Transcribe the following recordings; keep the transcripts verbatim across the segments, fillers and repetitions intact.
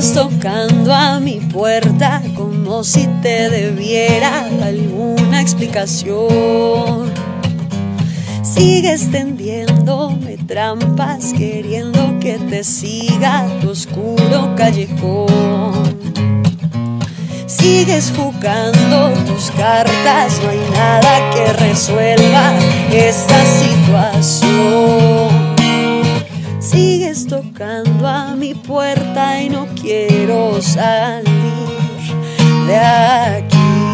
Sigues tocando a mi puerta como si te debiera alguna explicación. Sigues tendiéndome trampas, queriendo que te siga tu oscuro callejón. Sigues jugando tus cartas, no hay nada que resuelva esta situación. Sigues tocando a mi puerta y no quiero salir de aquí.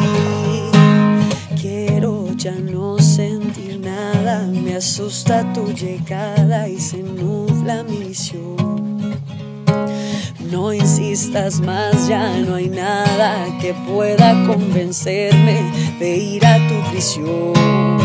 Quiero ya no sentir nada, me asusta tu llegada y se nubla mi visión. No insistas más, ya no hay nada que pueda convencerme de ir a tu prisión.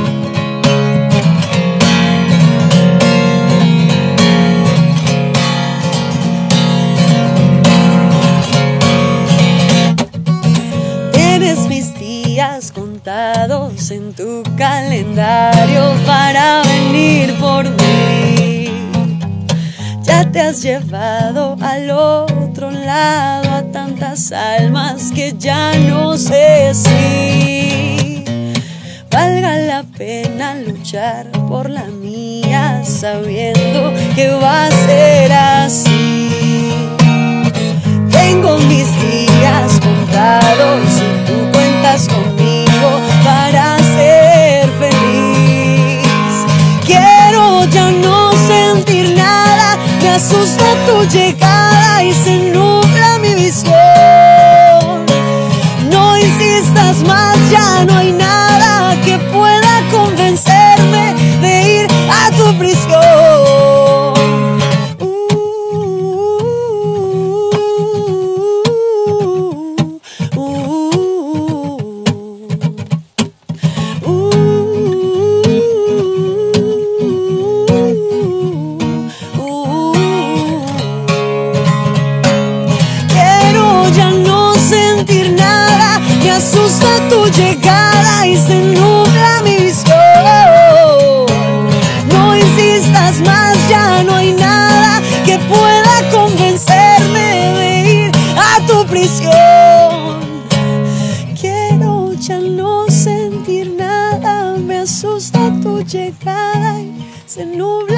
Contados en tu calendario para venir por mí. Ya te has llevado al otro lado a tantas almas que ya no sé si valga la pena luchar por la mía, sabiendo que va a ser así. Tengo mis días contados y tú cuentas conmigo para ser feliz. Quiero ya no sentir nada, me asusta tu llegada y se nubla mi visión. No insistas más, ya no hay nada que pueda convencerme de ir a tu prisión. Asusta tu llegada y se nubla mi visión. No insistas más, ya no hay nada que pueda convencerme de ir a tu prisión. Quiero ya no sentir nada, me asusta tu llegada y se nubla